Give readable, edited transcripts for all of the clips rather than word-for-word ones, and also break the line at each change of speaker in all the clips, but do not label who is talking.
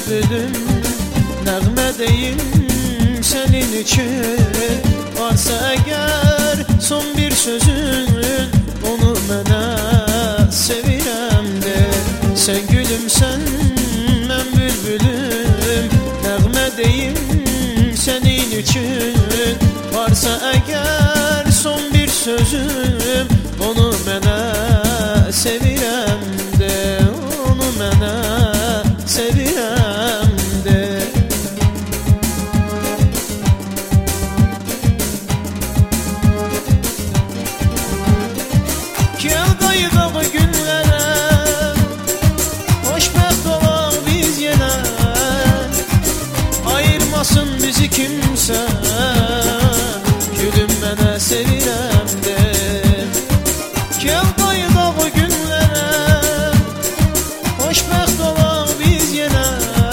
bülbülüm nəğmədeyim senin için. Varsa əgər son bir sözün, onu mənə sevirəm de. Sən gülümsən, mən bülbülüm nəğmədeyim senin için. Varsa əgər son bir sözüm, onu mənə sevirəm de. Onu mənə sevirəm de. Gel qayıdaq günlərə, xoşbəxt olaq biz yenə. Ayırmasın bizi kimsə, gülüm mənə sevirəm de. Gel qayıdaq günlərə, xoşbəxt olaq biz yenə.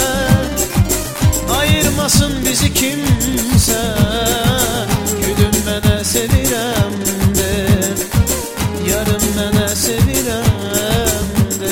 Ayırmasın bizi kimsə, gülüm mənə sevirəm de. Yarım mənə sevirəm de.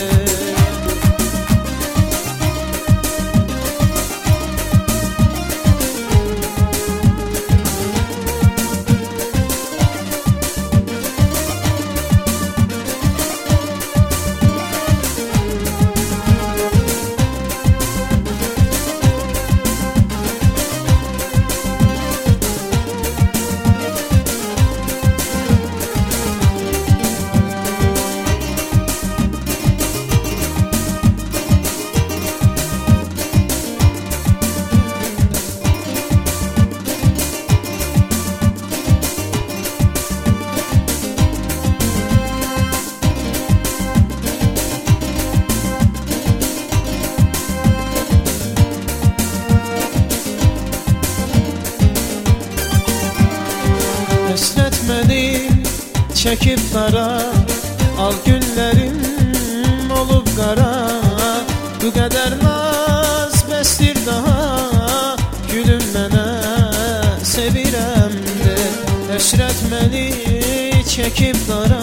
Həsrət məni çəkib qara, al günlərim olub qara. Bu qədər naz bəsdir daha, gülüm mənə sevirəm de. Həsrət məni çəkib qara,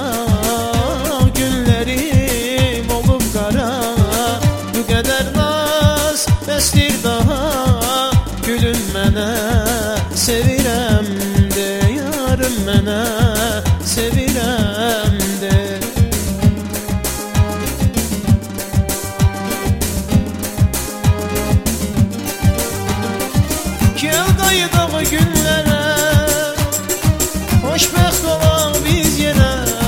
günlərim olub qara. Bu qədər naz bəsdir daha, gülüm mənə sevirəm de. Yarım mənə sevirəm de. Gel qayıdaq günlərə, xoşbəxt olaq biz yenə.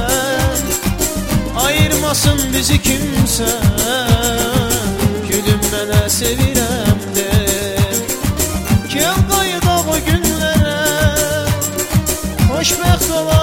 Ayırmasın bizi kimsə, gülüm mənə sevirəm de. Gel qayıdaq günlərə, xoşbəxt olaq